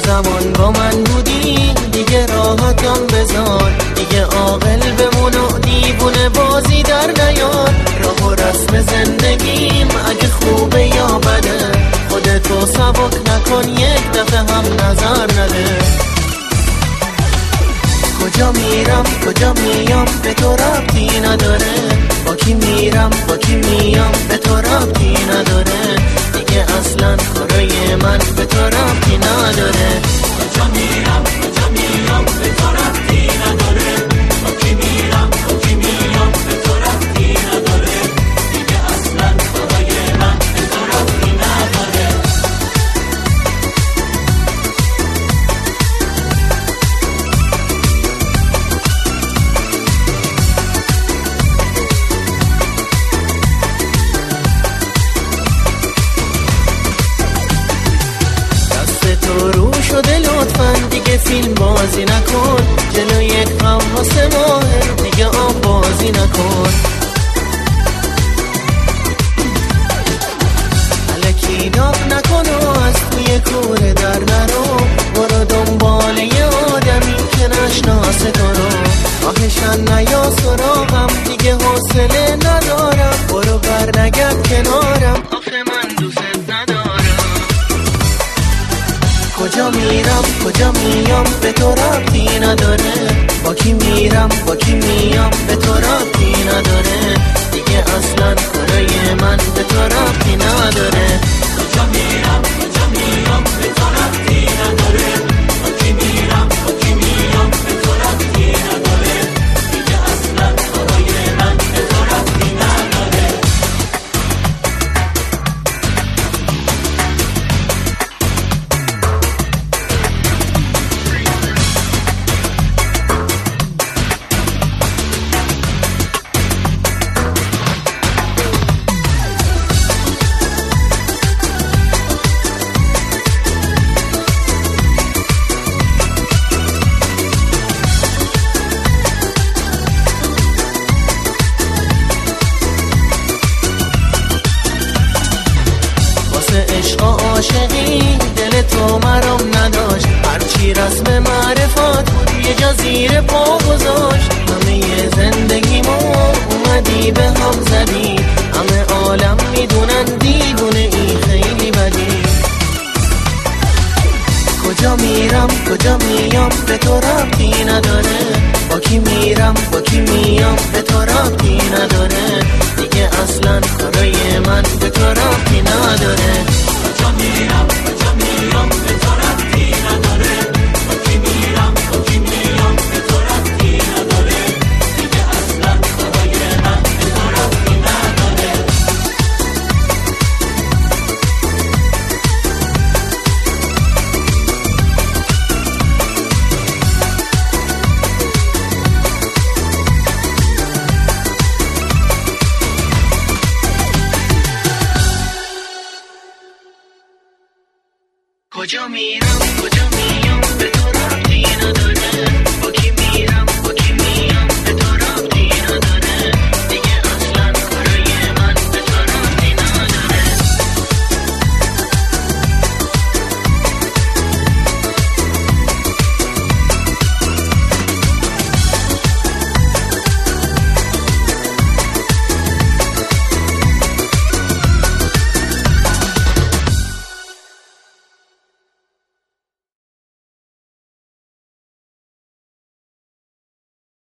زمان با من بودی دیگه راحتم بذار، دیگه عاقل بمون و دیوونه بازی در نیار. راه و رسم زندگیم اگه خوبه یا بده، خودتو سبک نکن یک دفعه هم نظر نده. کجا میرم کجا میام به تو ربطی نداره، با کی میرم با کی میام به تو ربطی نداره، دیگه اصلا کارای من به تو ربطی نداره. کجا میرم کجا میام به تو ربطی نداره، با کی میرم با کی میام به تو ربطی نداره، دیگه اصلا کارای من به تو ربطی نداره. تو رو شده لطفاً دیگه فیلم بازی نکن، جلو یک غواص ماهر دیگه آب بازی نکن. الکی داغ نکن و از توی کوره در نرو، برو دنبال یه آدمی که نشناسه تو رو. آهشن نیا سراغم دیگه حوصله ندارم، برو برنگرد کنارم آخه من دوست ندارم. کجا میرم کجا میام به تو ربطی نداره، با کی میرم با کی میام به تو ربطی نداره، دیگه اصلا کارای من به تو ربطی نداره. کجا میرم کجا میام به تو ربطی نداره، با کی میرم با کی میام به تو ربطی نداره، دیگه اصلا کارای من به تو ربطی نداره. عشق و عاشقی دل تو مرام نداشت، هرچی رسم معرفت بود یه جا زیر پا گذاشت. همه زندگیمو اومدی به هم زدی، همه عالم میدونن دیوونه ای خیلی بدی. کجا میرم کجا میام به تو ربطی نداره، با کی میرم با کی میام به تو ربطی نداره، دیگه اصلا کارای من به تو ربطی نداره. کجا میرم کجا میام به تو ربطی نداره، با کی میرم با کی میام به تو ربطی نداره، دیگه اصلا کارای من به تو ربطی نداره. کجا میرم کجا میام به تو ربطی نداره.